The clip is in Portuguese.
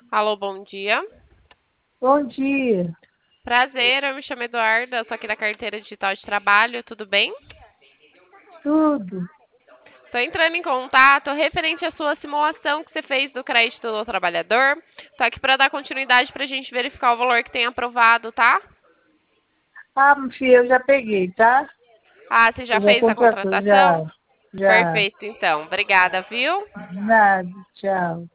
Alô, bom dia. Bom dia. Prazer, eu me chamo Eduarda, sou aqui da Carteira Digital de Trabalho, tudo bem? Tudo. Estou entrando em contato referente à sua simulação que você fez do crédito do trabalhador. Estou aqui para dar continuidade para a gente verificar o valor que tem aprovado, tá? Ah, meu filho, eu já peguei, tá? Ah, você já Você já fez a contratou, contratação? já. Já. Perfeito, então. Obrigada, viu? Nada, tchau.